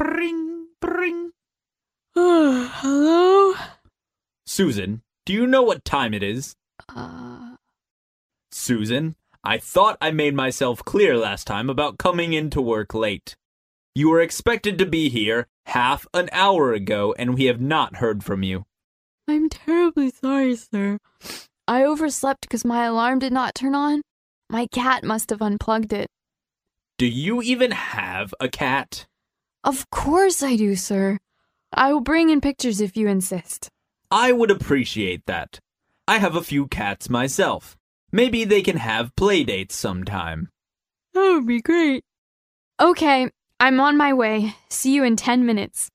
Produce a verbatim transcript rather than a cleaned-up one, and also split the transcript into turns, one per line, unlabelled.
Bring, bring.
Hello?
Susan, do you know what time it is?
Uh...
Susan, I thought I made myself clear last time about coming into work late. You were expected to be here half an hour ago, and we have not heard from you.
I'm terribly sorry, sir. I overslept because my alarm did not turn on. My cat must have unplugged it.
Do you even have a cat?
Of course I do, sir. I will bring in pictures if you insist.
I would appreciate that. I have a few cats myself. Maybe they can have play dates sometime.
That would be great. Okay, I'm on my way. See you in ten minutes.